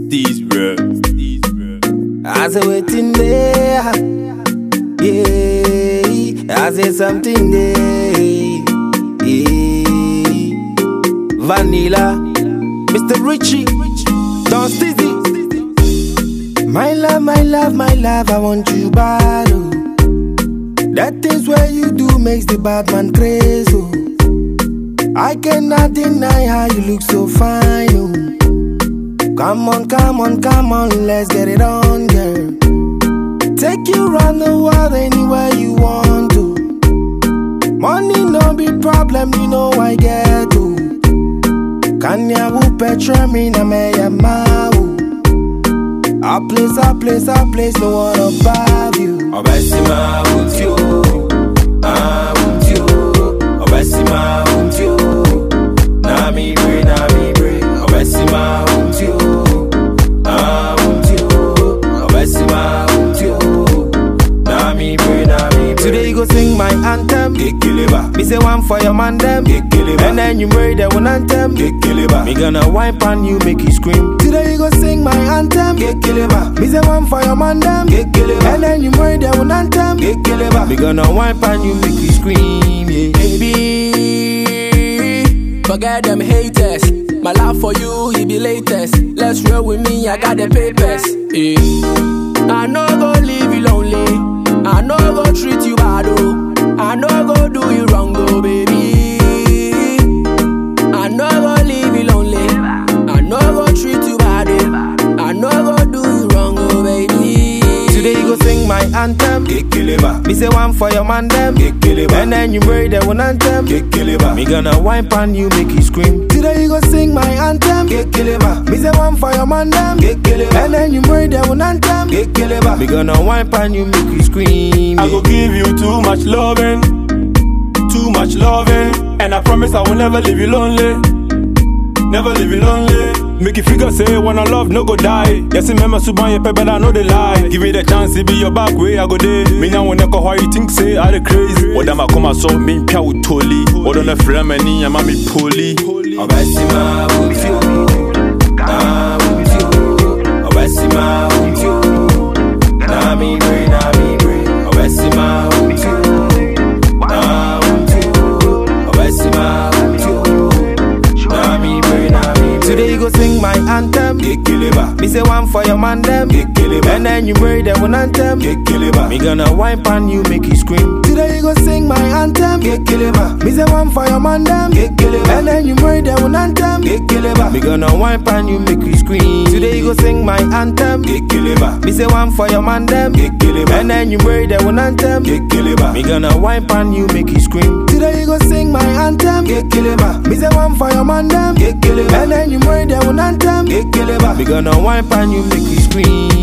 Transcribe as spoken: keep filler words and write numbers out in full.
These bro, these bro. I say waiting there, yeah. I say something there, yeah. Vanilla, Mister Richie, Don Stizzy. My love, my love, my love, I want you bad, oh. That things where you do makes the bad man crazy, oh. I cannot deny how you look so fine, oh. Come on, come on, come on, let's get it on, girl. Take you round the world anywhere you want to. Money no be problem, you know I get to. Kanya wu petra me na me ya mau. A place, a place, a place, no one above you. Obesima with you, ah with you. Obesima with you, na mi bre, na mi bre. Obesima with you, ah with you. Obesima with you, na mi bre, na mi bre. Today you go sing my anthem. Kekeliba, Me say one for your man them. Kekeliba, And then you marry the one anthem. Kekeliba, Me gonna wipe on you, make you scream. Today you go sing my anthem. Kekeliba, Me say one for your man them. Kekeliba, And then you marry the one anthem. Kekeliba. Me gonna wipe on you, make you scream, yeah. Baby, forget them haters. My love for you, he be latest. Let's roll with me, I got the papers. Eh. I no go leave you lonely. I no go treat you bad, oh. I no go do you wrong, oh baby. I no go leave you lonely. I no go treat you bad, oh. I no go do you wrong, oh baby. Today you go sing my anthem. Kekeliba, Me say one for your man them. Kekeliba, And then you marry the one anthem. Kekeliba, Me gonna wipe on you, make you scream. Today you go sing my anthem. Kekeliba, Me say one for your man them. Kekeliba, And then you marry the one anthem. Kekeliba. Me gonna wipe on you, make you scream. I go give you too much loving, too much loving, and I promise I will never leave you lonely, never leave you lonely. Make you figure say wanna love no go die. Yes, remember suban ye but I know the lie. Give me the chance to be your back way I go there. Me now when I go how you think say I the crazy. What am I come so me pia with toli. What on the frame any am me poli. Obesima with you, ah with you. Obesima with you, na mi bre, na mi bre. Obesima with you, ah with you. Obesima with you, na mi bre, na mi bre. Today you go sing my anthem. Kekeliba, Me say one for your man them. Kekeliba, And then you marry the one anthem. Kekeliba, Me gonna wipe on you, make you scream. Today you go sing my anthem. Kekeliba, Me say one for your man them. Kekeliba, And then you marry the one anthem. Kekeliba, Me gonna wipe on you, make you scream. Today you go sing my anthem. Kekeliba, Me say one for your man them. Kekeliba, And then you marry the one anthem. Kekeliba, Me gonna wipe on you, make you scream. Today you go sing my anthem. Kekeliba, Me say one for your man them. Kekeliba, And then you marry the one anthem. Kekeliba. Me gonna wipe on you, make you scream.